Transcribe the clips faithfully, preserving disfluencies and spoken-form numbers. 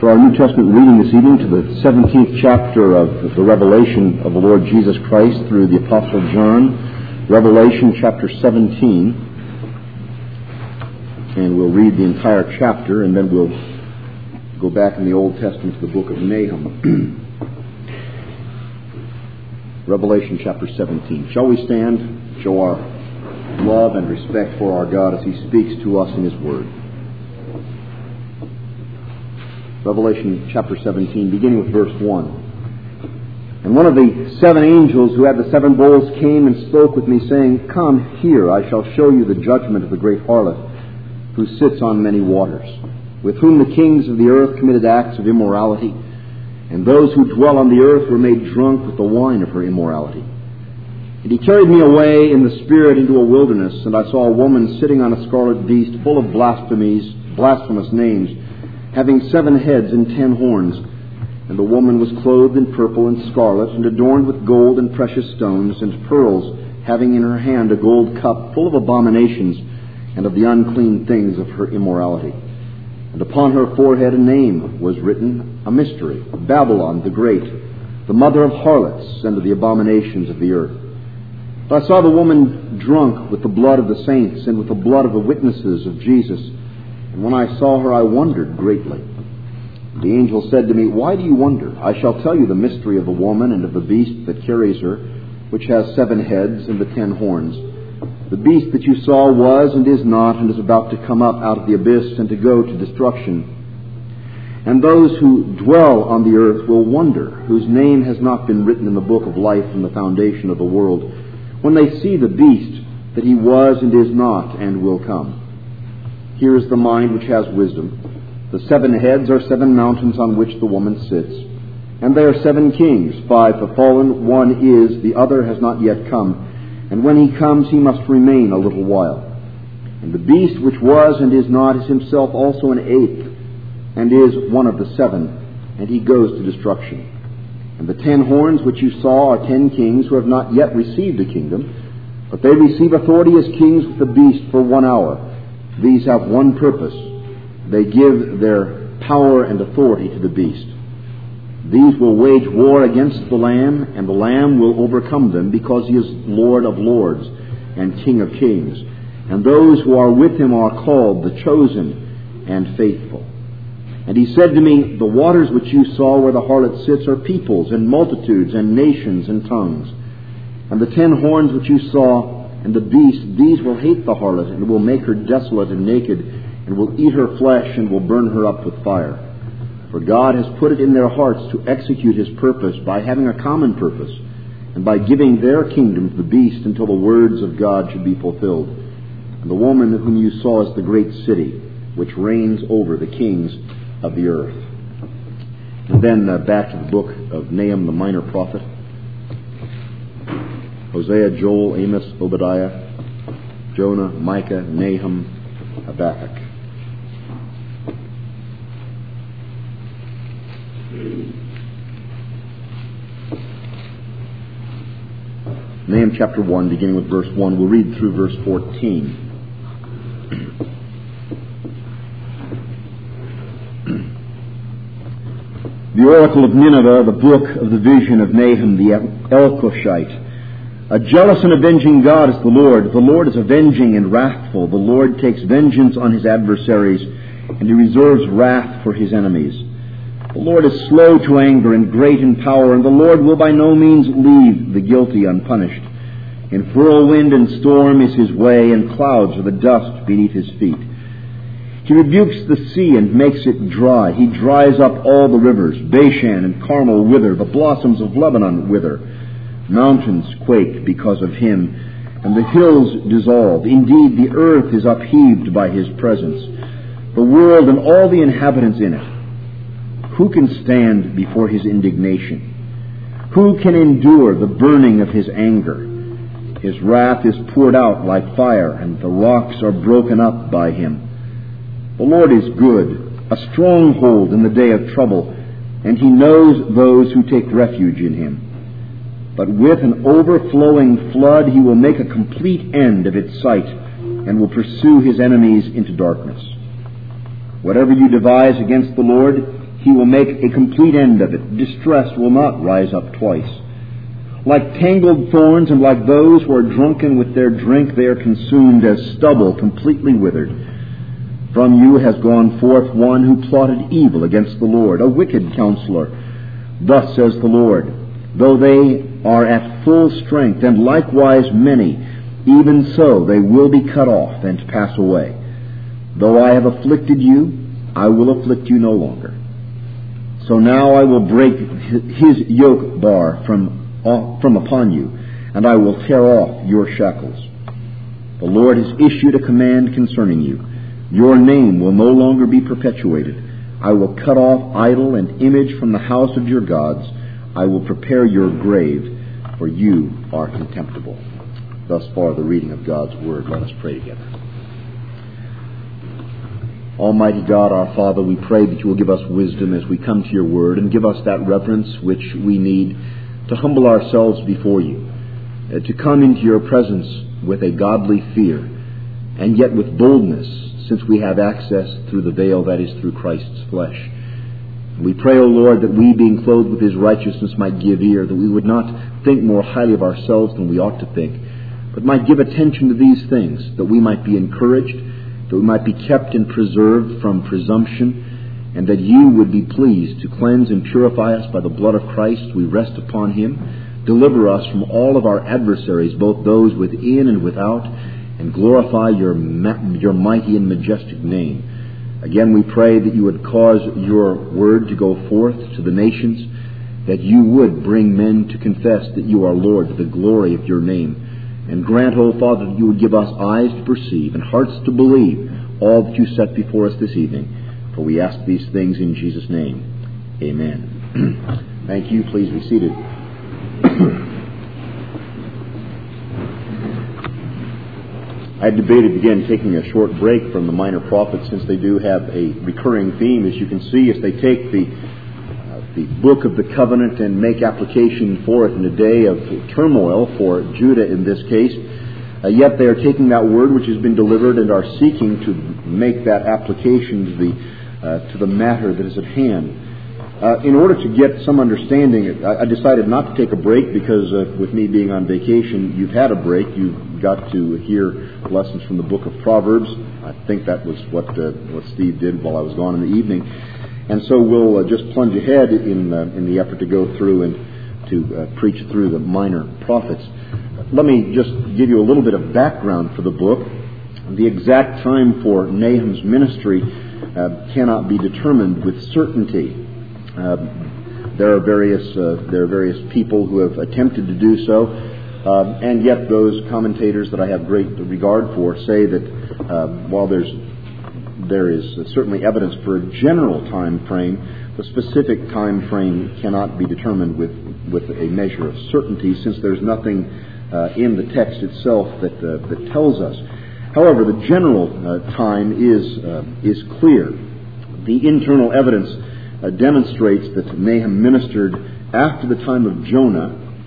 For our New Testament reading this evening to the seventeenth chapter of the Revelation of the Lord Jesus Christ through the Apostle John, Revelation chapter seventeen. And we'll read the entire chapter, and then we'll go back in the Old Testament to the book of Nahum. Revelation chapter seventeen. Shall we stand, show our love and respect for our God as He speaks to us in His Word. Revelation chapter seventeen, beginning with verse one. And one of the seven angels who had the seven bowls came and spoke with me, saying, Come here, I shall show you the judgment of the great harlot, who sits on many waters, with whom the kings of the earth committed acts of immorality, and those who dwell on the earth were made drunk with the wine of her immorality. And he carried me away in the Spirit into a wilderness, and I saw a woman sitting on a scarlet beast, full of blasphemies, blasphemous names, having seven heads and ten horns. And the woman was clothed in purple and scarlet, and adorned with gold and precious stones and pearls, having in her hand a gold cup full of abominations and of the unclean things of her immorality. And upon her forehead a name was written, a mystery, Babylon the Great, the mother of harlots and of the abominations of the earth. But I saw the woman drunk with the blood of the saints and with the blood of the witnesses of Jesus. And when I saw her, I wondered greatly. The angel said to me, Why do you wonder? I shall tell you the mystery of the woman and of the beast that carries her, which has seven heads and the ten horns. The beast that you saw was and is not, and is about to come up out of the abyss and to go to destruction. And those who dwell on the earth will wonder, whose name has not been written in the book of life from the foundation of the world, when they see the beast, that he was and is not and will come. Here is the mind which has wisdom. The seven heads are seven mountains on which the woman sits. And they are seven kings. Five have fallen, one is, the other has not yet come. And when he comes, he must remain a little while. And the beast which was and is not is himself also an eighth, and is one of the seven, and he goes to destruction. And the ten horns which you saw are ten kings who have not yet received a kingdom, but they receive authority as kings with the beast for one hour. These have one purpose. They give their power and authority to the beast. These will wage war against the Lamb, and the Lamb will overcome them, because he is Lord of lords and King of kings. And those who are with him are called the chosen and faithful. And he said to me, The waters which you saw where the harlot sits are peoples and multitudes and nations and tongues. And the ten horns which you saw and the beast, these will hate the harlot, and will make her desolate and naked, and will eat her flesh, and will burn her up with fire. For God has put it in their hearts to execute his purpose by having a common purpose, and by giving their kingdom to the beast until the words of God should be fulfilled. And the woman whom you saw is the great city, which reigns over the kings of the earth. And then uh, back to the book of Nahum, the minor prophet. Hosea, Joel, Amos, Obadiah, Jonah, Micah, Nahum, Habakkuk. Nahum chapter one, beginning with verse one. We'll read through verse fourteen. The oracle of Nineveh, the book of the vision of Nahum the Elkoshite. A jealous and avenging God is the Lord. The Lord is avenging and wrathful. The Lord takes vengeance on his adversaries, and he reserves wrath for his enemies. The Lord is slow to anger and great in power, and the Lord will by no means leave the guilty unpunished. In whirlwind and storm is his way, and clouds are the dust beneath his feet. He rebukes the sea and makes it dry. He dries up all the rivers. Bashan and Carmel wither. The blossoms of Lebanon wither. Mountains quake because of him, and the hills dissolve. Indeed, the earth is upheaved by his presence, the world and all the inhabitants in it. Who can stand before his indignation? Who can endure the burning of his anger? His wrath is poured out like fire, and the rocks are broken up by him. The Lord is good, a stronghold in the day of trouble, and he knows those who take refuge in him. But with an overflowing flood he will make a complete end of its sight, and will pursue his enemies into darkness. Whatever you devise against the Lord, He will make a complete end of it. Distress will not rise up twice. Like tangled thorns and like those who are drunken with their drink, they are consumed as stubble, completely withered. From you has gone forth one who plotted evil against the Lord, a wicked counselor. Thus says the Lord, though they are at full strength, and likewise many, even so they will be cut off and pass away. Though I have afflicted you, I will afflict you no longer. So now I will break his yoke bar from, from upon you, and I will tear off your shackles. The Lord has issued a command concerning you. Your name will no longer be perpetuated. I will cut off idol and image from the house of your gods. I will prepare your grave, for you are contemptible. Thus far the reading of God's Word. Let us pray together. Almighty God, our Father, we pray that you will give us wisdom as we come to your Word, and give us that reverence which we need to humble ourselves before you, uh, to come into your presence with a godly fear, and yet with boldness, since we have access through the veil that is through Christ's flesh. We pray, O Lord, that we, being clothed with his righteousness, might give ear, that we would not think more highly of ourselves than we ought to think, but might give attention to these things, that we might be encouraged, that we might be kept and preserved from presumption, and that you would be pleased to cleanse and purify us by the blood of Christ. We rest upon him. Deliver us from all of our adversaries, both those within and without, and glorify your, ma- your mighty and majestic name. Again, we pray that you would cause your word to go forth to the nations, that you would bring men to confess that you are Lord, to the glory of your name. And grant, O Father, that you would give us eyes to perceive and hearts to believe all that you set before us this evening. For we ask these things in Jesus' name. Amen. Thank you. Please be seated. I debated again taking a short break from the minor prophets, since they do have a recurring theme, as you can see, as they take the uh, the book of the covenant and make application for it in a day of turmoil for Judah in this case. Uh, yet they are taking that word which has been delivered and are seeking to make that application to the uh, to the matter that is at hand. Uh, in order to get some understanding, I, I decided not to take a break because uh, with me being on vacation, you've had a break. You've got to hear lessons from the book of Proverbs. I think that was what uh, what Steve did while I was gone in the evening. And so we'll uh, just plunge ahead in uh, in the effort to go through and to uh, preach through the minor prophets. Let me just give you a little bit of background for the book. The exact time for Nahum's ministry uh, cannot be determined with certainty. Uh, there are various uh, there are various people who have attempted to do so, uh, and yet those commentators that I have great regard for say that uh, while there's there is certainly evidence for a general time frame, the specific time frame cannot be determined with with a measure of certainty, since there's nothing uh, in the text itself that uh, that tells us. However, the general uh, time is uh, is clear. The internal evidence Uh, demonstrates that Nahum ministered after the time of Jonah,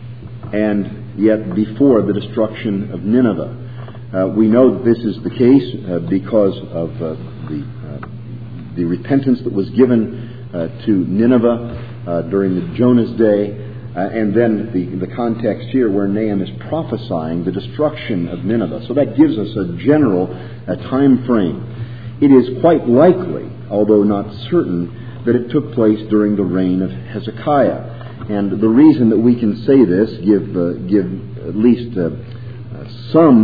and yet before the destruction of Nineveh. Uh, we know that this is the case uh, because of uh, the uh, the repentance that was given uh, to Nineveh uh, during the Jonah's day, uh, and then the the context here where Nahum is prophesying the destruction of Nineveh. So that gives us a general uh, time frame. It is quite likely, although not certain, that it took place during the reign of Hezekiah. And the reason that we can say this, give uh, give at least uh, uh, some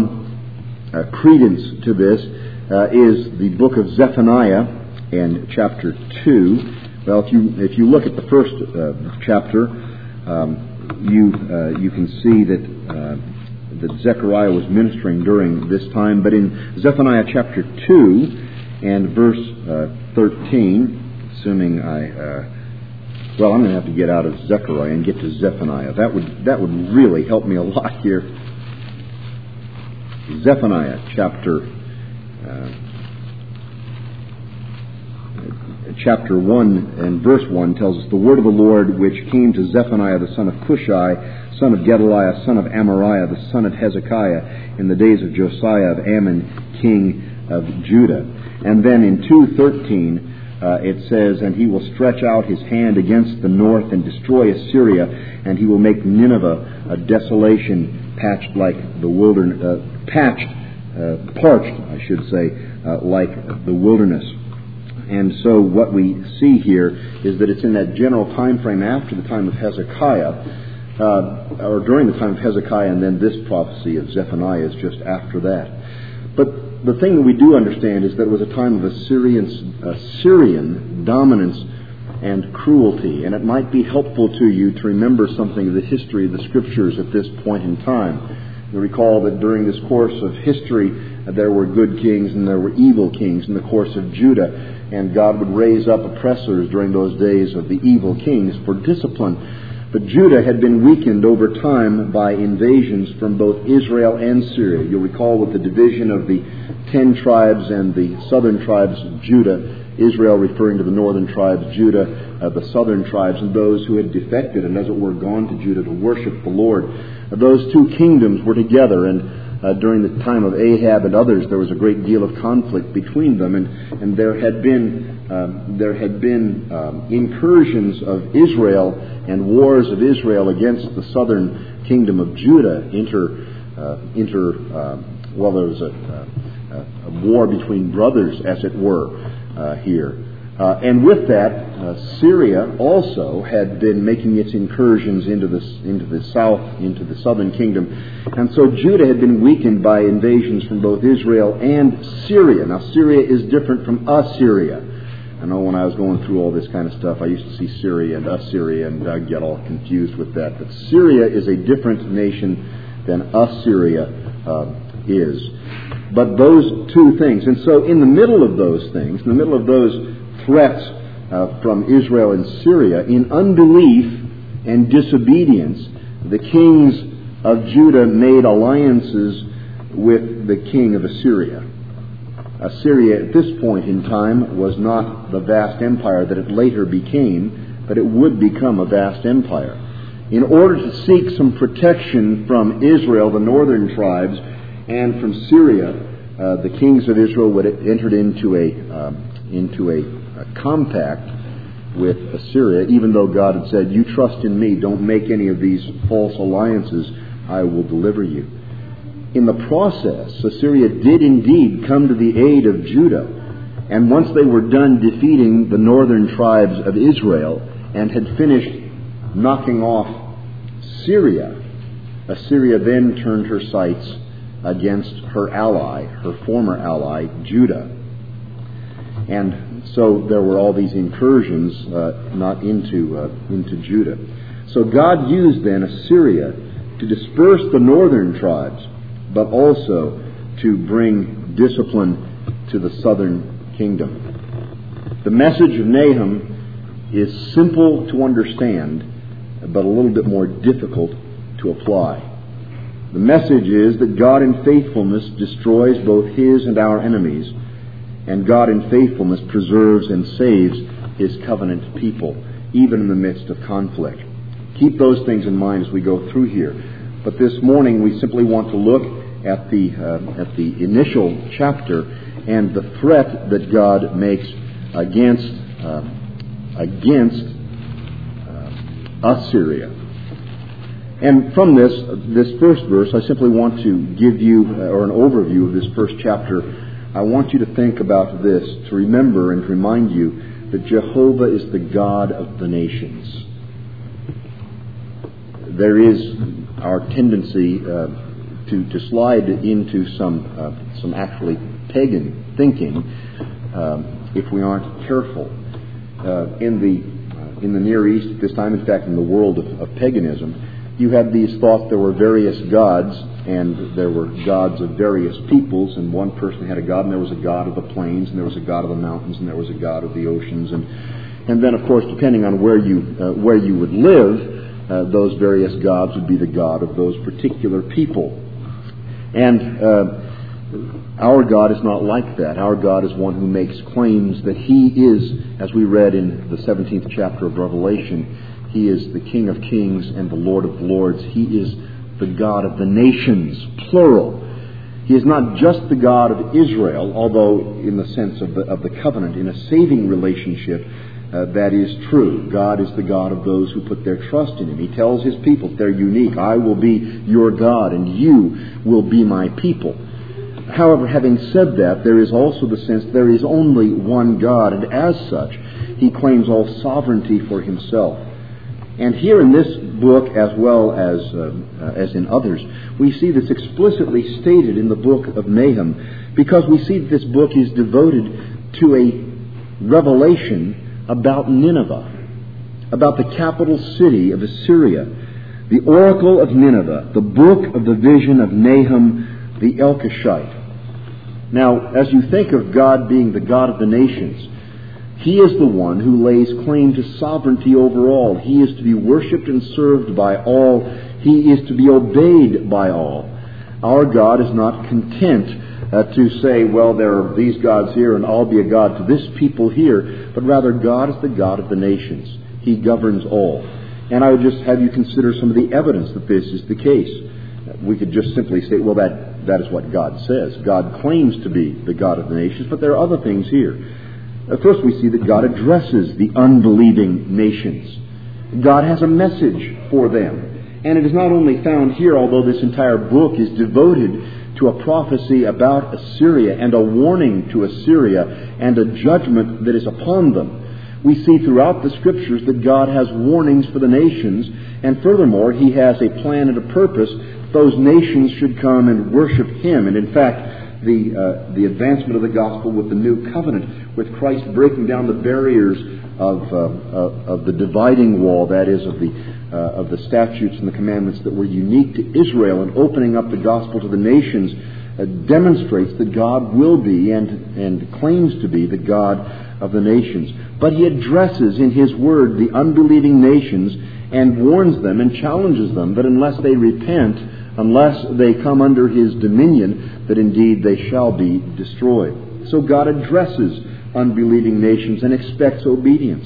uh, credence to this, uh, is the book of Zephaniah and chapter two. Well, if you if you look at the first uh, chapter, um, you uh, you can see that uh, that Zechariah was ministering during this time. But in Zephaniah chapter two and verse uh, thirteen. Assuming I, uh, well, I'm going to have to get out of Zechariah and get to Zephaniah. That would that would really help me a lot here. Zephaniah chapter uh, chapter one and verse one tells us, the word of the Lord which came to Zephaniah the son of Cushai, son of Gedaliah, son of Amariah, the son of Hezekiah, in the days of Josiah of Ammon, king of Judah. And then in two thirteen. uh, it says, "And he will stretch out his hand against the north and destroy Assyria, and he will make Nineveh a desolation, patched like the wilderness, uh, patched, uh, parched, I should say, uh, like the wilderness." And so what we see here is that it's in that general time frame after the time of Hezekiah, uh, or during the time of Hezekiah, and then this prophecy of Zephaniah is just after that. But the thing that we do understand is that it was a time of Assyrian, Assyrian dominance and cruelty, and it might be helpful to you to remember something of the history of the Scriptures at this point in time. You recall that during this course of history, uh, there were good kings and there were evil kings in the course of Judah, and God would raise up oppressors during those days of the evil kings for discipline. But Judah had been weakened over time by invasions from both Israel and Syria. You'll recall with the division of the ten tribes and the southern tribes of Judah, Israel referring to the northern tribes, Judah, uh, the southern tribes, and those who had defected and, as it were, gone to Judah to worship the Lord. Uh, those two kingdoms were together, and uh, during the time of Ahab and others, there was a great deal of conflict between them, and, and there had been um, there had been um, incursions of Israel and wars of Israel against the southern kingdom of Judah. Inter, uh, inter uh, well, there was a, a, a war between brothers, as it were, uh, here. Uh, and with that, uh, Syria also had been making its incursions into the, into the south, into the southern kingdom. And so Judah had been weakened by invasions from both Israel and Syria. Now, Syria is different from Assyria. I know when I was going through all this kind of stuff, I used to see Syria and Assyria, and I'd get all confused with that. But Syria is a different nation than Assyria uh, is. But those two things, and so in the middle of those things, in the middle of those threats uh, from Israel and Syria, in unbelief and disobedience, the kings of Judah made alliances with the king of Assyria. Assyria at this point in time was not the vast empire that it later became, but it would become a vast empire. In order to seek some protection from Israel, the northern tribes, and from Syria, uh, the kings of Israel would have entered into a uh, into a, a compact with Assyria, even though God had said, "You trust in me, don't make any of these false alliances, I will deliver you." In the process, Assyria did indeed come to the aid of Judah, and once they were done defeating the northern tribes of Israel and had finished knocking off Syria, Assyria then turned her sights against her ally, her former ally, Judah. And so there were all these incursions uh, not into uh, into Judah. So God used then Assyria to disperse the northern tribes, but also to bring discipline to the southern kingdom. The message of Nahum is simple to understand, but a little bit more difficult to apply. The message is that God in faithfulness destroys both His and our enemies, and God in faithfulness preserves and saves His covenant people, even in the midst of conflict. Keep those things in mind as we go through here. But this morning we simply want to look at the uh, at the initial chapter and the threat that God makes against uh, against uh, Assyria. And from this this first verse, I simply want to give you, uh, or an overview of this first chapter. I want you to think about this, to remember and to remind you that Jehovah is the God of the nations. There is our tendency uh, to, to slide into some uh, some actually pagan thinking um, if we aren't careful. Uh, in the uh, in the Near East at this time, in fact, in the world of, of paganism, you had these thoughts there were various gods, and there were gods of various peoples, and one person had a god, and there was a god of the plains, and there was a god of the mountains, and there was a god of the oceans, and and then, of course, depending on where you uh, where you would live, uh, those various gods would be the god of those particular people. And uh, our God is not like that. Our God is one who makes claims that He is, as we read in the seventeenth chapter of Revelation, He is the King of kings and the Lord of lords. He is the God of the nations, plural. He He is not just the God of Israel, although in the sense of the, of the covenant, in a saving relationship, uh, that is true. God is the God of those who put their trust in Him. He tells His people they're unique. I will be your God, and you will be my people. However, having said that, there is also the sense there is only one God, and as such, He claims all sovereignty for Himself. And here in this book, as well as uh, uh, as in others, we see this explicitly stated in the book of Nahum, because we see that this book is devoted to a revelation about Nineveh, about the capital city of Assyria, the oracle of Nineveh, the book of the vision of Nahum the Elkoshite. Now, as you think of God being the God of the nations, He is the one who lays claim to sovereignty over all. He is to be worshipped and served by all. He is to be obeyed by all. Our God is not content uh, to say, well, there are these gods here and I'll be a God to this people here, but rather God is the God of the nations. He governs all. And I would just have you consider some of the evidence that this is the case. We could just simply say, well, that, that is what God says. God claims to be the God of the nations, but there are other things here. First, we see that God addresses the unbelieving nations. God has a message for them. And it is not only found here, although this entire book is devoted to a prophecy about Assyria and a warning to Assyria and a judgment that is upon them. We see throughout the Scriptures that God has warnings for the nations, and furthermore, He has a plan and a purpose. Those nations should come and worship Him. And in fact, the uh, the advancement of the gospel with the new covenant, with Christ breaking down the barriers of uh, of, of the dividing wall, that is, of the uh, of the statutes and the commandments that were unique to Israel, and opening up the gospel to the nations, uh, demonstrates that God will be and and claims to be the God of the nations. But He addresses in His word the unbelieving nations and warns them and challenges them that unless they repent, unless they come under His dominion, that indeed they shall be destroyed. So God addresses unbelieving nations and expects obedience.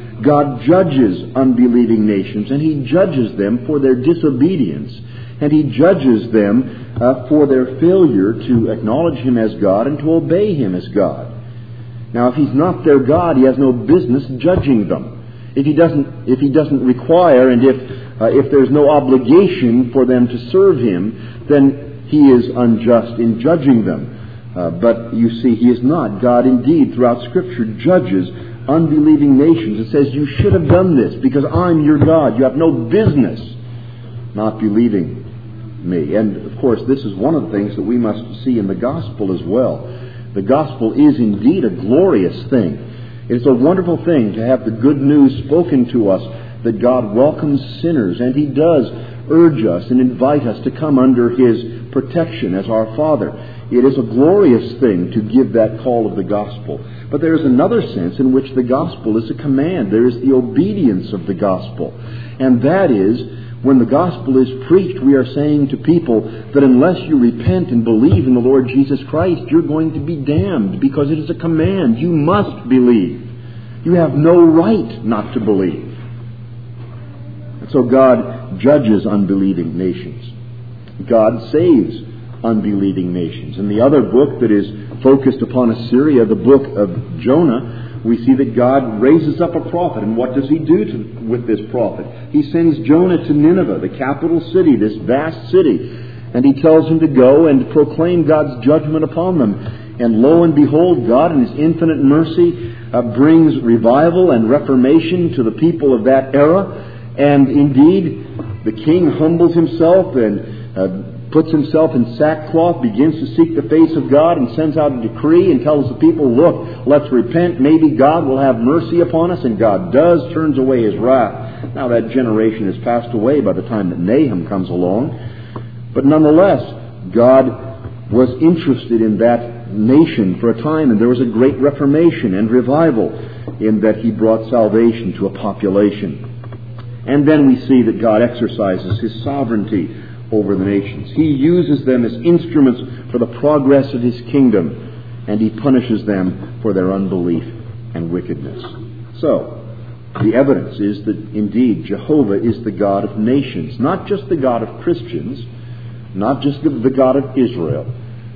God judges unbelieving nations, and He judges them for their disobedience, and He judges them uh, for their failure to acknowledge Him as God and to obey Him as God. Now, if He's not their God, He has no business judging them. If He doesn't, if He doesn't require, and if uh, if there's no obligation for them to serve Him, then He is unjust in judging them. Uh, but you see, He is not. God indeed, throughout Scripture, judges unbelieving nations. It says, you should have done this because I'm your God. You have no business not believing me. And, of course, this is one of the things that we must see in the gospel as well. The gospel is indeed a glorious thing. It's a wonderful thing to have the good news spoken to us that God welcomes sinners, and He does urge us and invite us to come under His protection as our Father. It is a glorious thing to give that call of the gospel. But there is another sense in which the gospel is a command. There is the obedience of the gospel. And that is, when the gospel is preached, we are saying to people that unless you repent and believe in the Lord Jesus Christ, you're going to be damned, because it is a command. You must believe. You have no right not to believe. And so God judges unbelieving nations. God saves unbelieving nations. In the other book that is focused upon Assyria, the book of Jonah, we see that God raises up a prophet. And what does He do to, with this prophet? He sends Jonah to Nineveh, the capital city, this vast city. And He tells him to go and proclaim God's judgment upon them. And lo and behold, God in His infinite mercy uh, brings revival and reformation to the people of that era. And indeed, the king humbles himself and uh, puts himself in sackcloth, begins to seek the face of God, and sends out a decree and tells the people, look, let's repent. Maybe God will have mercy upon us. And God does, turns away His wrath. Now that generation has passed away by the time that Nahum comes along. But nonetheless, God was interested in that nation for a time, and there was a great reformation and revival in that He brought salvation to a population. And then we see that God exercises His sovereignty over the nations. He uses them as instruments for the progress of His kingdom, and He punishes them for their unbelief and wickedness. So, the evidence is that indeed Jehovah is the God of nations, not just the God of Christians, not just the God of Israel,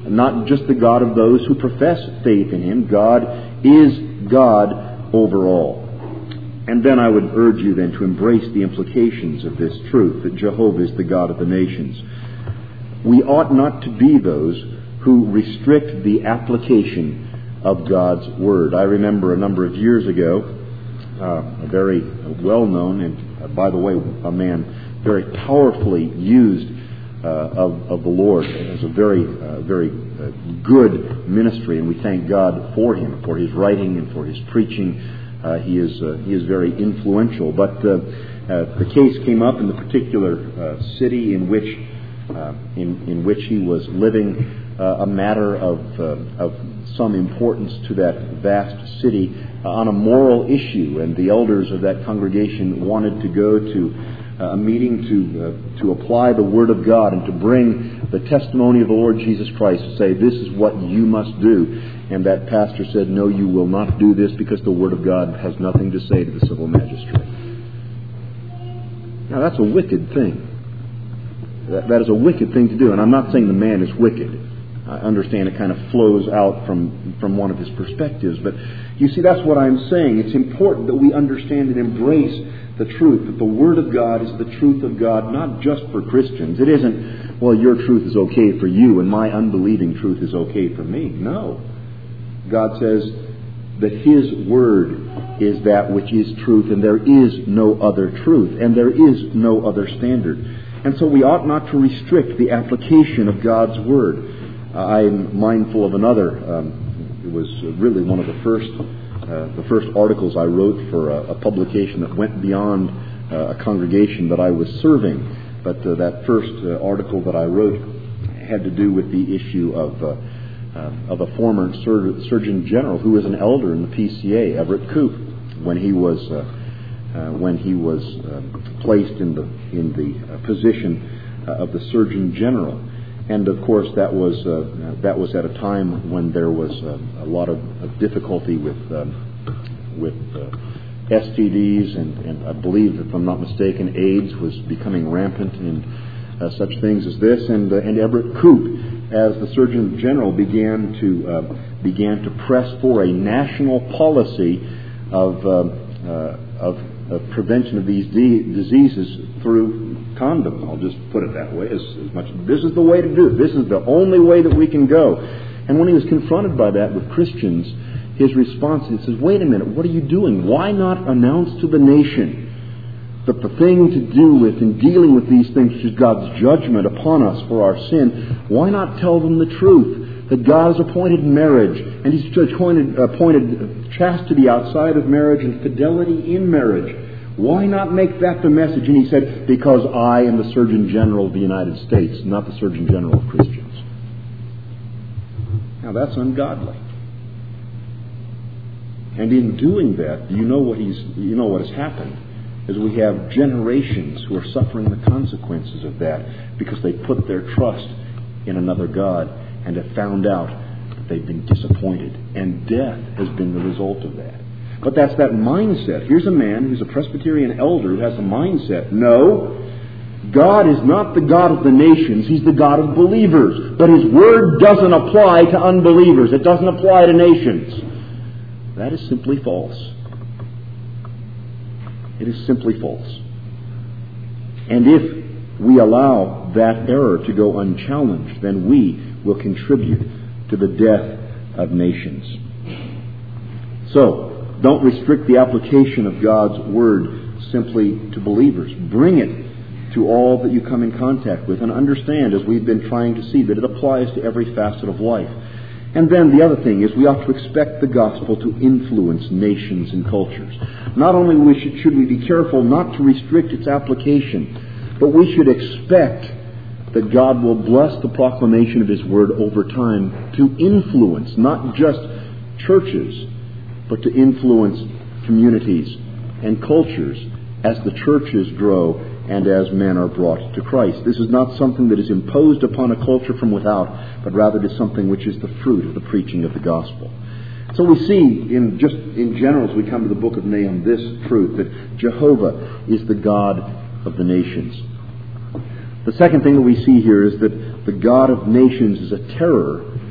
not just the God of those who profess faith in Him. God is God over all. And then I would urge you then to embrace the implications of this truth, that Jehovah is the God of the nations. We ought not to be those who restrict the application of God's Word. I remember a number of years ago, uh, a very well-known, and uh, by the way, a man very powerfully used uh, of, of the Lord as a very, uh, very uh, good ministry, and we thank God for him, for his writing and for his preaching. Uh, he is uh, he is very influential. But uh, uh, the case came up in the particular uh, city in which uh, in in which he was living, uh, a matter of uh, of some importance to that vast city uh, on a moral issue, and the elders of that congregation wanted to go to uh, a meeting to uh, to apply the Word of God and to bring the testimony of the Lord Jesus Christ, to say this is what you must do. And that pastor said, no, you will not do this, because the Word of God has nothing to say to the civil magistrate. Now, that's a wicked thing. That, that is a wicked thing to do. And I'm not saying the man is wicked. I understand it kind of flows out from, from one of his perspectives. But you see, that's what I'm saying. It's important that we understand and embrace the truth, that the Word of God is the truth of God, not just for Christians. It isn't, well, your truth is okay for you and my unbelieving truth is okay for me. No. God says that His Word is that which is truth, and there is no other truth, and there is no other standard. And so we ought not to restrict the application of God's Word. Uh, I'm mindful of another. Um, it was really one of the first, uh, the first articles I wrote for a, a publication that went beyond uh, a congregation that I was serving. But uh, that first uh, article that I wrote had to do with the issue of uh, Uh, of a former sur- Surgeon General who was an elder in the P C A, Everett Koop, when he was uh, uh, when he was uh, placed in the in the uh, position uh, of the Surgeon General, and of course that was uh, that was at a time when there was uh, a lot of, of difficulty with um, with uh, S T Ds, and, and I believe, if I'm not mistaken, AIDS was becoming rampant and uh, such things as this, and uh, and Everett Koop, as the Surgeon General, began to uh, began to press for a national policy of uh, uh, of, of prevention of these de- diseases through condom. I'll just put it that way. As, as much, this is the way to do it. This is the only way that we can go. And when he was confronted by that with Christians, his response, he says, "Wait a minute. What are you doing? Why not announce to the nation that the thing to do with in dealing with these things, which is God's judgment upon us for our sin, why not tell them the truth, that God has appointed marriage, and He's appointed, appointed chastity outside of marriage and fidelity in marriage? Why not make that the message?" And he said, "Because I am the Surgeon General of the United States, not the Surgeon General of Christians." Now that's ungodly. And in doing that, you know what he's, you know what has happened. As we have generations who are suffering the consequences of that because they put their trust in another God and have found out that they've been disappointed, and death has been the result of that. But that's that mindset. Here's a man who's a Presbyterian elder who has a mindset. No, God is not the God of the nations. He's the God of believers. But His Word doesn't apply to unbelievers. It doesn't apply to nations. That is simply false. It is simply false. And if we allow that error to go unchallenged, then we will contribute to the death of nations. So, don't restrict the application of God's Word simply to believers. Bring it to all that you come in contact with, and understand, as we've been trying to see, that it applies to every facet of life. And then the other thing is, we ought to expect the gospel to influence nations and cultures. Not only we should, should we be careful not to restrict its application, but we should expect that God will bless the proclamation of His Word over time to influence not just churches, but to influence communities and cultures as the churches grow and as men are brought to Christ. This is not something that is imposed upon a culture from without, but rather it is something which is the fruit of the preaching of the gospel. So we see, in just in general, as we come to the book of Nahum, this truth, that Jehovah is the God of the nations. The second thing that we see here is that the God of nations is a terror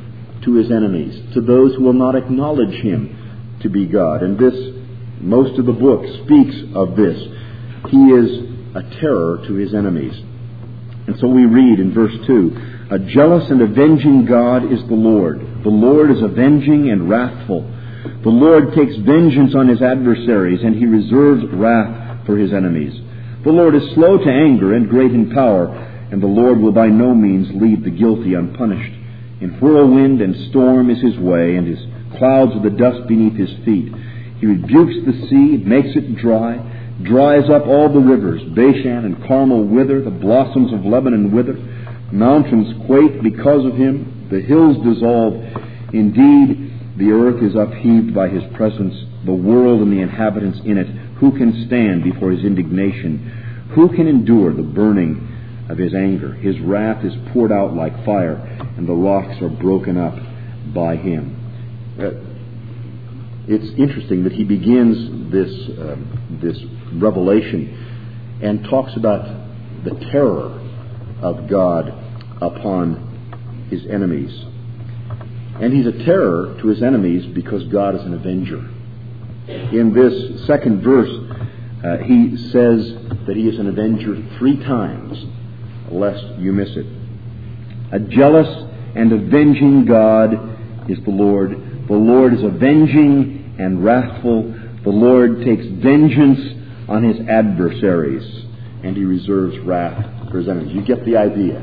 to his enemies, to those who will not acknowledge him to be God. And this, most of the book speaks of this. He is a terror to his enemies. And so we read in verse two, "A jealous and avenging God is the Lord. The Lord is avenging and wrathful. The Lord takes vengeance on his adversaries, and he reserves wrath for his enemies. The Lord is slow to anger and great in power, and the Lord will by no means leave the guilty unpunished. In whirlwind and storm is his way, and his clouds are the dust beneath his feet. He rebukes the sea, makes it dry, dries up all the rivers. Bashan and Carmel wither, the blossoms of Lebanon wither. Mountains quake because of him, the hills dissolve. Indeed, the earth is upheaved by his presence, the world and the inhabitants in it. Who can stand before his indignation? Who can endure the burning of his anger? His wrath is poured out like fire, and the rocks are broken up by him." Uh, it's interesting that he begins this uh, this revelation and talks about the terror of God upon his enemies. And he's a terror to his enemies because God is an avenger. In this second verse, uh, he says that he is an avenger three times, lest you miss it. "A jealous and avenging God is the Lord. The Lord is avenging and wrathful. The Lord takes vengeance on his adversaries, and he reserves wrath for his enemies." You get the idea.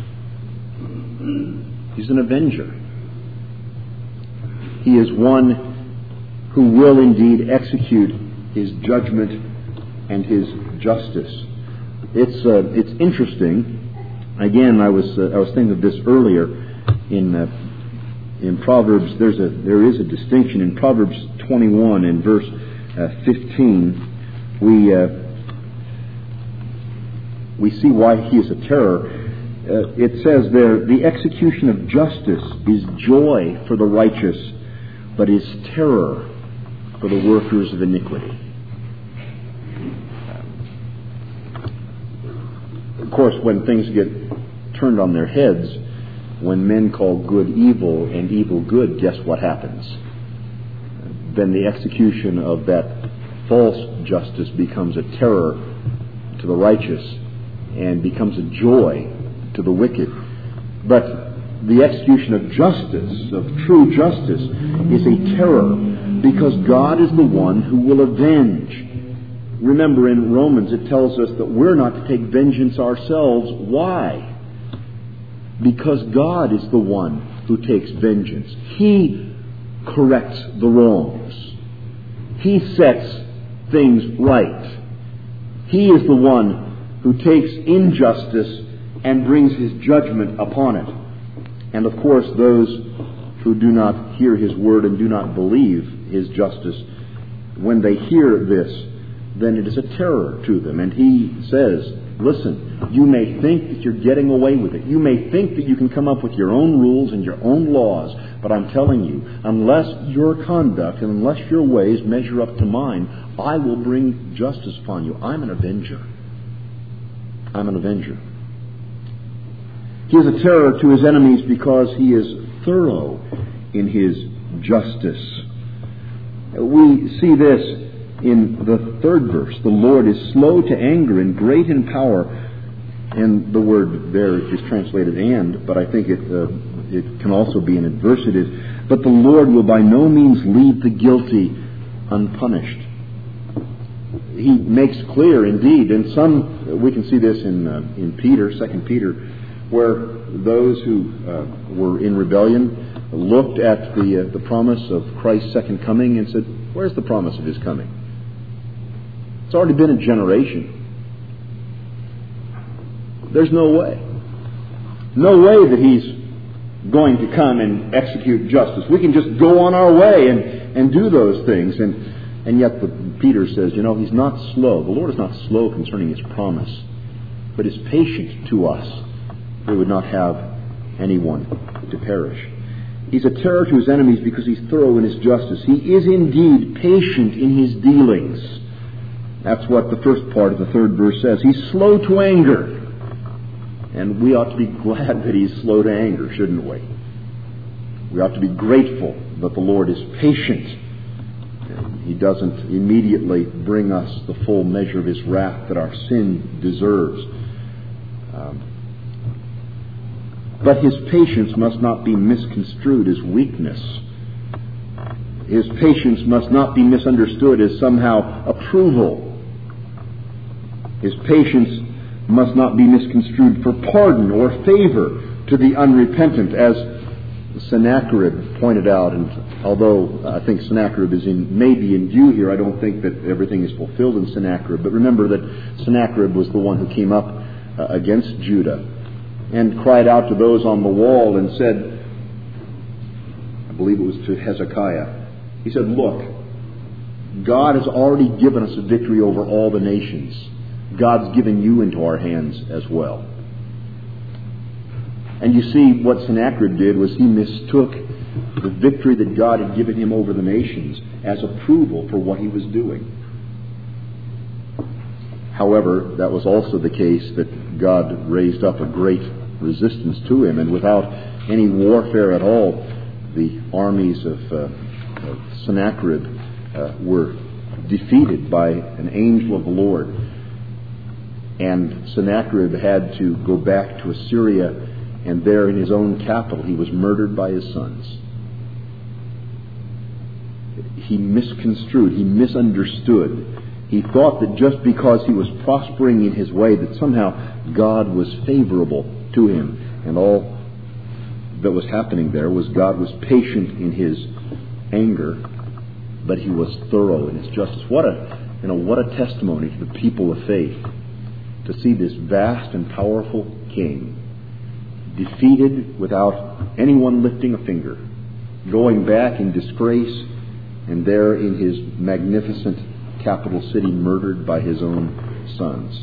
He's an avenger. He is one who will indeed execute his judgment and his justice. It's uh, it's interesting. Again, I was uh, I was thinking of this earlier in uh, in Proverbs. There's a there is a distinction in Proverbs twenty-one and verse uh, fifteen. We uh, we see why he is a terror. Uh, it says there, "The execution of justice is joy for the righteous, but is terror for the workers of iniquity." Of course, when things get turned on their heads, when men call good evil and evil good, guess what happens? Then the execution of that false justice becomes a terror to the righteous and becomes a joy to the wicked. But the execution of justice, of true justice, is a terror because God is the one who will avenge. Remember, in Romans it tells us that we're not to take vengeance ourselves. Why? Because God is the one who takes vengeance. He corrects the wrongs. He sets things right. He is the one who takes injustice and brings his judgment upon it. And of course, those who do not hear his word and do not believe his justice, when they hear this, then it is a terror to them. And he says, listen, you may think that you're getting away with it. You may think that you can come up with your own rules and your own laws. But I'm telling you, unless your conduct and unless your ways measure up to mine, I will bring justice upon you. I'm an avenger. I'm an avenger. He is a terror to his enemies because he is thorough in his justice. We see this in the third verse. The Lord is slow to anger and great in power. And the word there is translated "and," but I think it uh, it can also be an adversative. But the Lord will by no means leave the guilty unpunished. He makes clear, indeed, and some we can see this in uh, in Peter, Second Peter, where those who uh, were in rebellion looked at the uh, the promise of Christ's second coming and said, "Where's the promise of his coming? It's already been a generation. There's no way. No way that he's going to come and execute justice. We can just go on our way and, and do those things." And and yet the, Peter says, you know, he's not slow. The Lord is not slow concerning his promise, but is patient to us. He would not have anyone to perish. He's a terror to his enemies because he's thorough in his justice. He is indeed patient in his dealings. That's what the first part of the third verse says. He's slow to anger. And we ought to be glad that he's slow to anger, shouldn't we? We ought to be grateful that the Lord is patient. He doesn't immediately bring us the full measure of His wrath that our sin deserves. Um, but His patience must not be misconstrued as weakness. His patience must not be misunderstood as somehow approval. His patience must not be misconstrued for pardon or favor to the unrepentant, as Sennacherib pointed out. And although I think Sennacherib is in, maybe in view here, I don't think that everything is fulfilled in Sennacherib. But remember that Sennacherib was the one who came up uh, against Judah and cried out to those on the wall and said, I believe it was to Hezekiah, he said, look, God has already given us a victory over all the nations. God's given you into our hands as well. And you see, what Sennacherib did was he mistook the victory that God had given him over the nations as approval for what he was doing. However, that was also the case that God raised up a great resistance to him, and without any warfare at all, the armies of, uh, of Sennacherib uh, were defeated by an angel of the Lord. And Sennacherib had to go back to Assyria, and there in his own capital he was murdered by his sons. He misconstrued, he misunderstood. He thought that just because he was prospering in his way, that somehow God was favorable to him. And all that was happening there was God was patient in His anger, but He was thorough in His justice. What a, you know, what a testimony to the people of faith, to see this vast and powerful king defeated without anyone lifting a finger, going back in disgrace, and there in his magnificent capital city murdered by his own sons.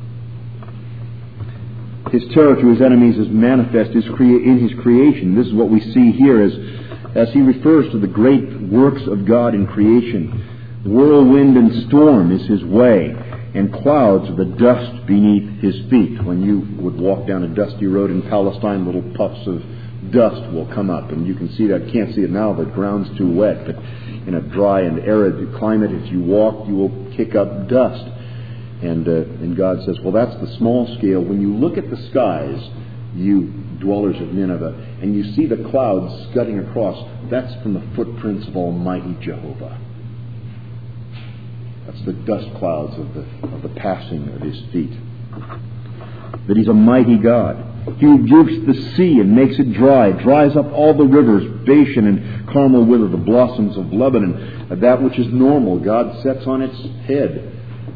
His terror to his enemies is manifest in his creation. This is what we see here as, as he refers to the great works of God in creation. Whirlwind and storm is His way, and clouds are the dust beneath His feet. When you would walk down a dusty road in Palestine, little puffs of dust will come up, and you can see that. Can't see it now, the ground's too wet, but in a dry and arid climate, if you walk, you will kick up dust. And, uh, and God says, well, that's the small scale. When you look at the skies, you dwellers of Nineveh, and you see the clouds scudding across, that's from the footprints of Almighty Jehovah. That's the dust clouds of the, of the passing of His feet. That He's a mighty God. He rebukes the sea and makes it dry, dries up all the rivers, Bashan and Carmel wither, the blossoms of Lebanon. That which is normal, God sets on its head.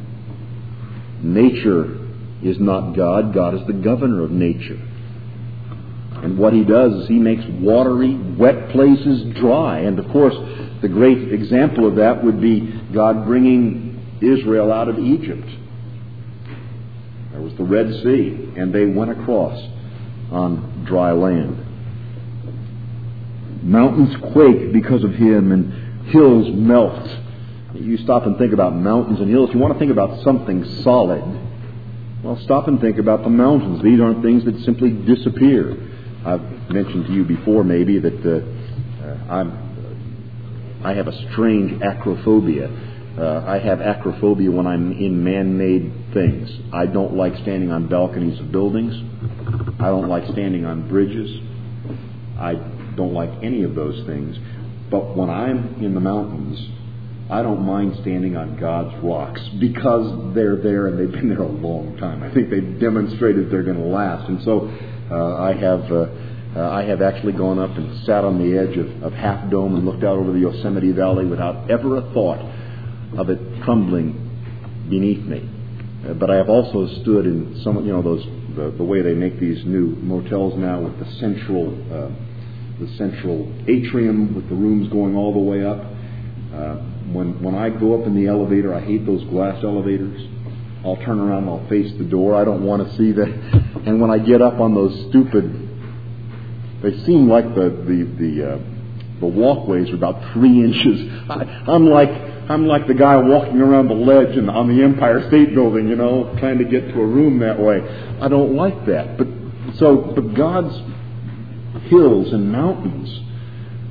Nature is not God. God is the governor of nature. And what He does is He makes watery, wet places dry. And of course, the great example of that would be God bringing Israel out of Egypt. There was the Red Sea, and they went across on dry land. Mountains quake because of Him, and hills melt. You stop and think about mountains and hills. You want to think about something solid. Well, stop and think about the mountains. These aren't things that simply disappear. I've mentioned to you before, maybe, that uh, uh, I'm, I have a strange acrophobia. Uh, I have acrophobia when I'm in man-made things. I don't like standing on balconies of buildings. I don't like standing on bridges. I don't like any of those things. But when I'm in the mountains, I don't mind standing on God's rocks because they're there and they've been there a long time. I think they've demonstrated they're going to last. And so uh, I have uh, uh, I have actually gone up and sat on the edge of, of Half Dome and looked out over the Yosemite Valley without ever a thought of it crumbling beneath me. Uh, but I have also stood in some, you know, those the, the way they make these new motels now with the central uh, the central atrium with the rooms going all the way up. Uh, when when I go up in the elevator, I hate those glass elevators. I'll turn around and I'll face the door. I don't want to see that. And when I get up on those stupid, they seem like the the the, uh, the walkways are about three inches. I, I'm like I'm like the guy walking around the ledge and on the Empire State Building, you know, trying to get to a room that way. I don't like that. But so, but God's hills and mountains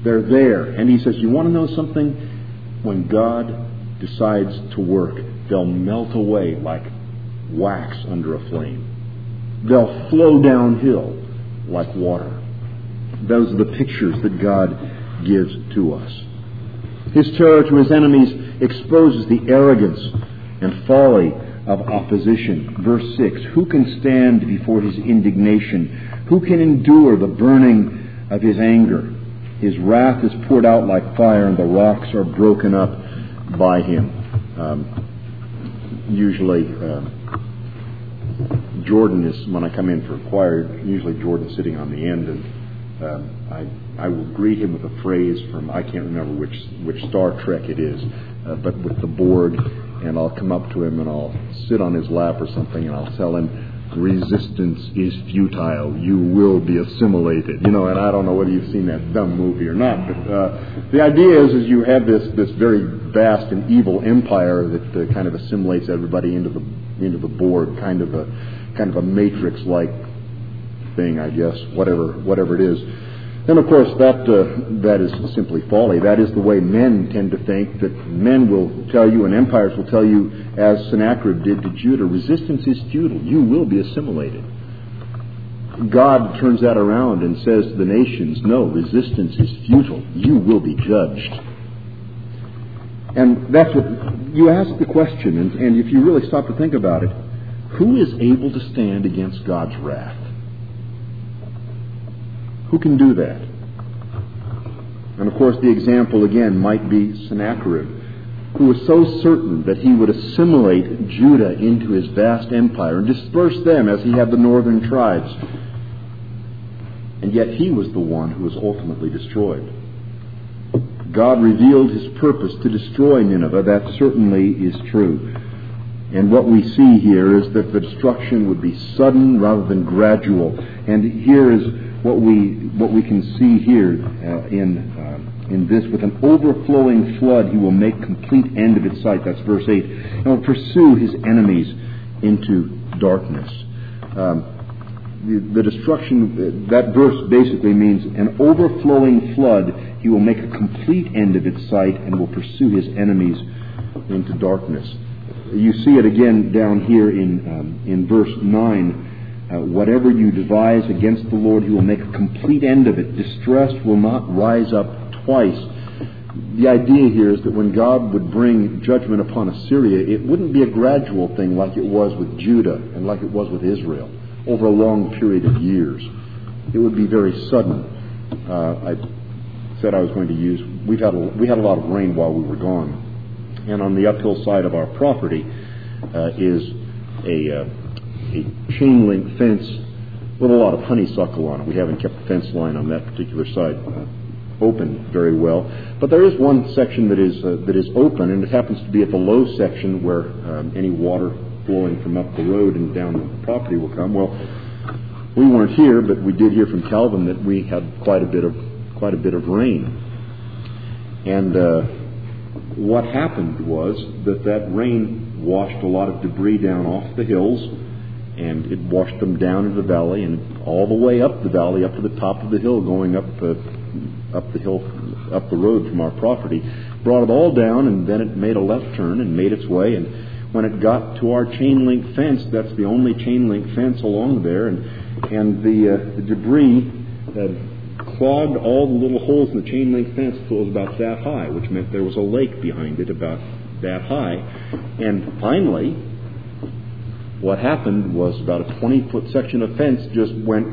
They're there. And he says, you want to know something? When God decides to work, they'll melt away like wax under a flame. They'll flow downhill like water. Those are the pictures that God gives to us. His terror to his enemies exposes the arrogance and folly of opposition. Verse six, who can stand before his indignation? Who can endure the burning of his anger? His wrath is poured out like fire, and the rocks are broken up by him. Um, usually, uh, Jordan is, when I come in for choir, usually Jordan's sitting on the end, and um, I, I will greet him with a phrase from, I can't remember which, which Star Trek it is, uh, but with the Borg, and I'll come up to him and I'll sit on his lap or something, and I'll tell him, resistance is futile. You will be assimilated. You know, and I don't know whether you've seen that dumb movie or not, but uh, the idea is, is you have this this very vast and evil empire that uh, kind of assimilates everybody into the into the Borg, kind of a kind of a Matrix-like thing, I guess, whatever whatever it is. And of course, that uh, that is simply folly. That is the way men tend to think. That men will tell you, and empires will tell you, as Sennacherib did to Judah, resistance is futile. You will be assimilated. God turns that around and says to the nations, no, resistance is futile. You will be judged. And that's what you ask the question, and, and if you really stop to think about it, who is able to stand against God's wrath? Who can do that? And of course, the example again might be Sennacherib, who was so certain that he would assimilate Judah into his vast empire and disperse them as he had the northern tribes. And yet he was the one who was ultimately destroyed. God revealed his purpose to destroy Nineveh. That certainly is true. And what we see here is that the destruction would be sudden rather than gradual. And here is what we what we can see here uh, in uh, in this: with an overflowing flood, he will make complete end of its sight. That's verse eight. And will pursue his enemies into darkness. Um, the, the destruction, that verse basically means an overflowing flood. He will make a complete end of its sight and will pursue his enemies into darkness. You see it again down here in um, in verse nine. Uh, whatever you devise against the Lord, he will make a complete end of it. Distress will not rise up twice. The idea here is that when God would bring judgment upon Assyria, it wouldn't be a gradual thing like it was with Judah and like it was with Israel over a long period of years. It would be very sudden. Uh, I said I was going to use, we've had a, we had a lot of rain while we were gone. And on the uphill side of our property uh, is a... Uh, a chain link fence with a lot of honeysuckle on it. We haven't kept the fence line on that particular side uh, open very well. But there is one section that is uh, that is open, and it happens to be at the low section where um, any water flowing from up the road and down the property will come. Well, we weren't here, but we did hear from Calvin that we had quite a bit of quite a bit of rain. And uh, what happened was that that rain washed a lot of debris down off the hills, and it washed them down into the valley and all the way up the valley, up to the top of the hill, going up uh, up the hill, up the road from our property. Brought it all down, and then it made a left turn and made its way. And when it got to our chain link fence, that's the only chain link fence along there, and and the, uh, the debris uh, clogged all the little holes in the chain link fence until it was about that high, which meant there was a lake behind it about that high. And finally, what happened was about a twenty-foot section of fence just went,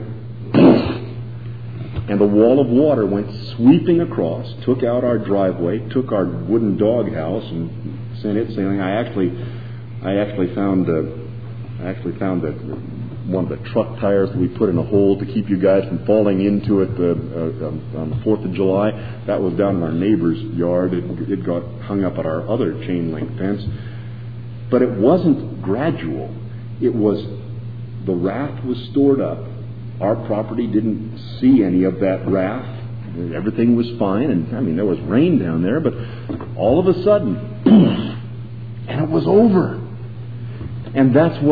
and a wall of water went sweeping across, took out our driveway, took our wooden doghouse, and sent it sailing. I actually, I actually found, uh, I actually found that one of the truck tires that we put in a hole to keep you guys from falling into it uh, uh, on the Fourth of July. That was down in our neighbor's yard. It, it got hung up at our other chain link fence, but it wasn't gradual. It was, the wrath was stored up. Our property didn't see any of that wrath. Everything was fine. And, I mean, there was rain down there, but all of a sudden, and it was over. And that's what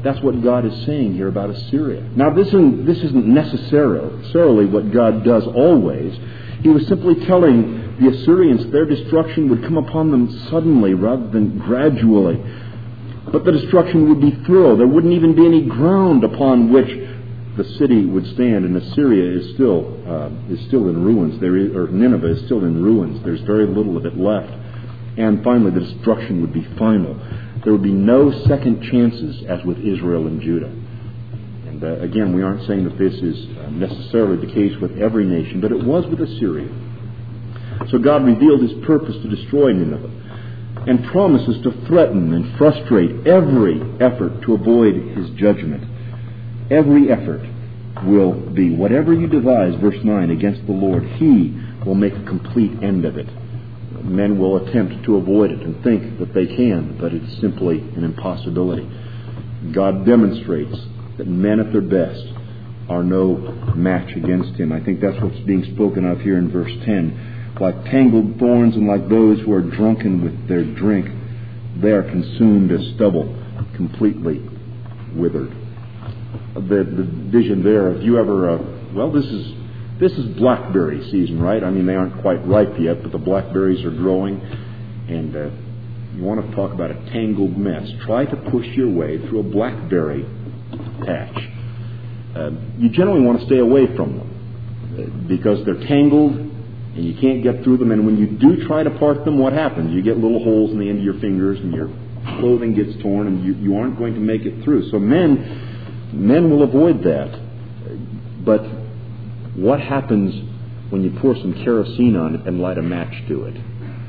That's what God is saying here about Assyria. Now, this isn't, this isn't necessarily what God does always. He was simply telling the Assyrians their destruction would come upon them suddenly rather than gradually. But the destruction would be thorough. There wouldn't even be any ground upon which the city would stand. And Assyria is still uh, is still in ruins. There is, or Nineveh is still in ruins. There's very little of it left. And finally, the destruction would be final. There would be no second chances as with Israel and Judah. And uh, again, we aren't saying that this is uh, necessarily the case with every nation, but it was with Assyria. So God revealed His purpose to destroy Nineveh and promises to threaten and frustrate every effort to avoid His judgment. Every effort will be, whatever you devise, verse nine, against the Lord, He will make a complete end of it. Men will attempt to avoid it and think that they can, but it's simply an impossibility. God demonstrates that men at their best are no match against Him. I think that's what's being spoken of here in verse ten. Like tangled thorns and like those who are drunken with their drink, they are consumed as stubble, completely withered. The, the vision there, if you ever, uh, well, this is This is blackberry season, right? I mean, they aren't quite ripe yet, but the blackberries are growing. And uh, you want to talk about a tangled mess. Try to push your way through a blackberry patch. Uh, you generally want to stay away from them uh, because they're tangled and you can't get through them. And when you do try to part them, what happens? You get little holes in the end of your fingers and your clothing gets torn and you, you aren't going to make it through. So men, men will avoid that. But what happens when you pour some kerosene on it and light a match to it?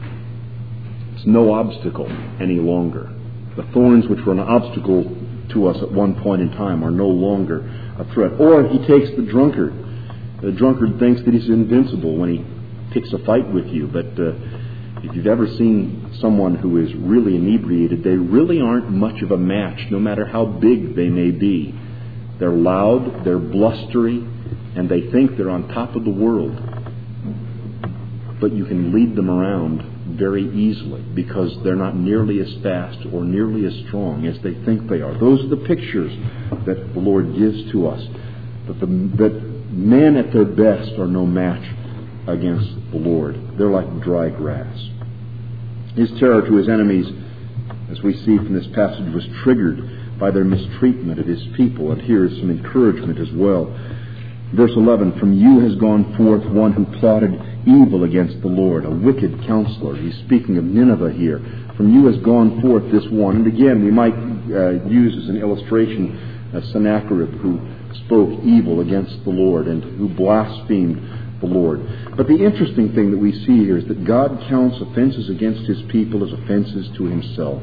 It's no obstacle any longer. The thorns which were an obstacle to us at one point in time are no longer a threat. Or he takes the drunkard. The drunkard thinks that he's invincible when he picks a fight with you. But uh, if you've ever seen someone who is really inebriated, they really aren't much of a match, no matter how big they may be. They're loud, they're blustery, and they think they're on top of the world. But you can lead them around very easily because they're not nearly as fast or nearly as strong as they think they are. Those are the pictures that the Lord gives to us. That, the, that men at their best are no match against the Lord. They're like dry grass. His terror to His enemies, as we see from this passage, was triggered by their mistreatment of His people. And here is some encouragement as well. Verse eleven, from you has gone forth one who plotted evil against the Lord, a wicked counselor. He's speaking of Nineveh here. From you has gone forth this one. And again, we might uh, use as an illustration uh, Sennacherib, who spoke evil against the Lord and who blasphemed the Lord. But the interesting thing that we see here is that God counts offenses against His people as offenses to Himself.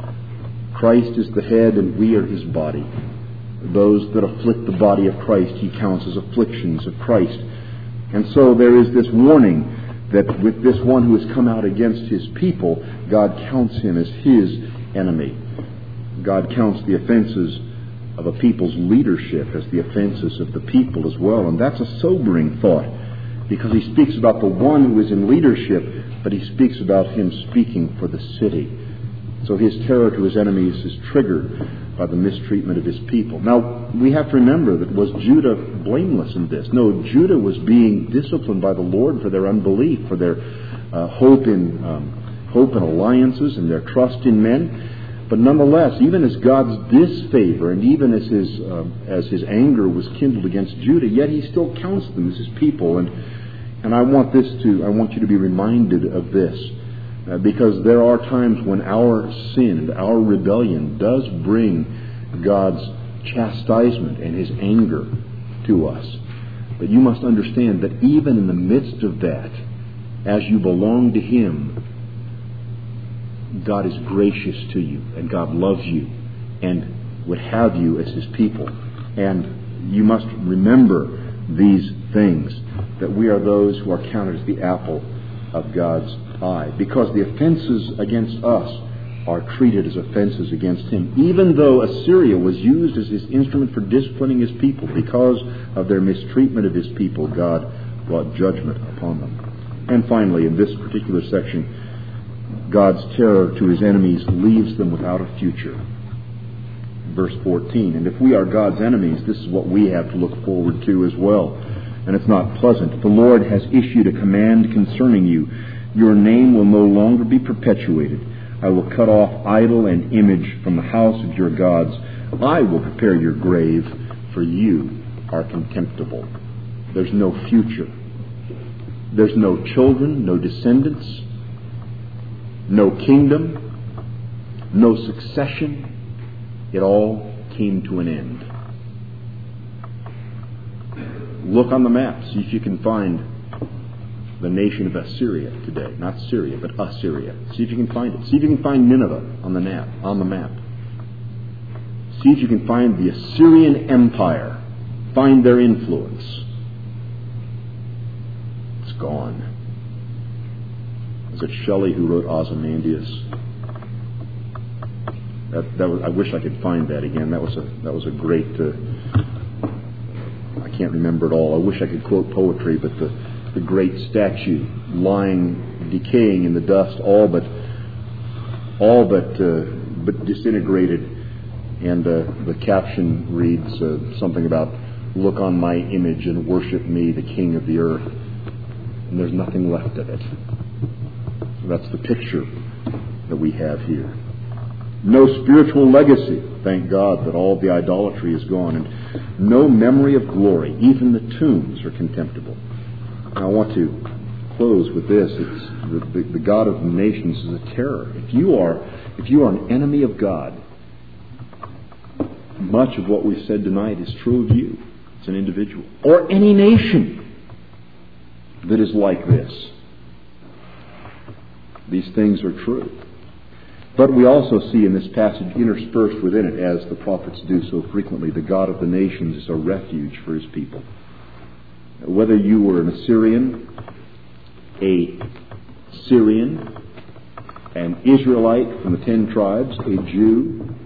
Christ is the head and we are His body. Those that afflict the body of Christ He counts as afflictions of Christ. And so there is this warning that with this one who has come out against His people, God counts him as His enemy. God counts the offenses of a people's leadership as the offenses of the people as well. And that's a sobering thought, because He speaks about the one who is in leadership, but He speaks about him speaking for the city. So His terror to His enemies is triggered by the mistreatment of His people. Now, we have to remember that was Judah blameless in this? No, Judah was being disciplined by the Lord for their unbelief, for their uh, hope in um, hope in alliances and their trust in men. But nonetheless, even as God's disfavor and even as His uh, as His anger was kindled against Judah, yet He still counts them as His people. And and I want this to I want you to be reminded of this. Uh, because there are times when our sin, our rebellion does bring God's chastisement and His anger to us. But you must understand that even in the midst of that, as you belong to Him, God is gracious to you and God loves you and would have you as His people. And you must remember these things, that we are those who are counted as the apple of God's eye, because the offenses against us are treated as offenses against Him, even though Assyria was used as His instrument for disciplining His people. Because of their mistreatment of His people, God brought judgment upon them. And finally, in this particular section, God's terror to His enemies leaves them without a future. verse fourteen. And if we are God's enemies, this is what we have to look forward to as well. And it's not pleasant. The Lord has issued a command concerning you. Your name will no longer be perpetuated. I will cut off idol and image from the house of your gods. I will prepare your grave, for you are contemptible. There's no future. There's no children, no descendants, no kingdom, no succession. It all came to an end. Look on the map, see if you can find the nation of Assyria today. Not Syria, but Assyria. See if you can find it. See if you can find Nineveh on the map. On the map. See if you can find the Assyrian Empire. Find their influence. It's gone. Was it Shelley who wrote Ozymandias? That, that was, I wish I could find that again. That was a that was a great. Uh, I can't remember it all. I wish I could quote poetry, but the the great statue lying, decaying in the dust, all but all but uh, but disintegrated, and uh, the caption reads uh, something about "Look on my image and worship me, the King of the earth." And there's nothing left of it. So that's the picture that we have here. No spiritual legacy. Thank God that all the idolatry is gone. And no memory of glory. Even the tombs are contemptible. I want to close with this. It's the, the, the God of the nations is a terror. If you are, if you are an enemy of God, much of what we've said tonight is true of you as an individual. Or any nation that is like this. These things are true. But we also see in this passage, interspersed within it, as the prophets do so frequently, the God of the nations is a refuge for his people. Whether you were an Assyrian, a Syrian, an Israelite from the ten tribes, a Jew,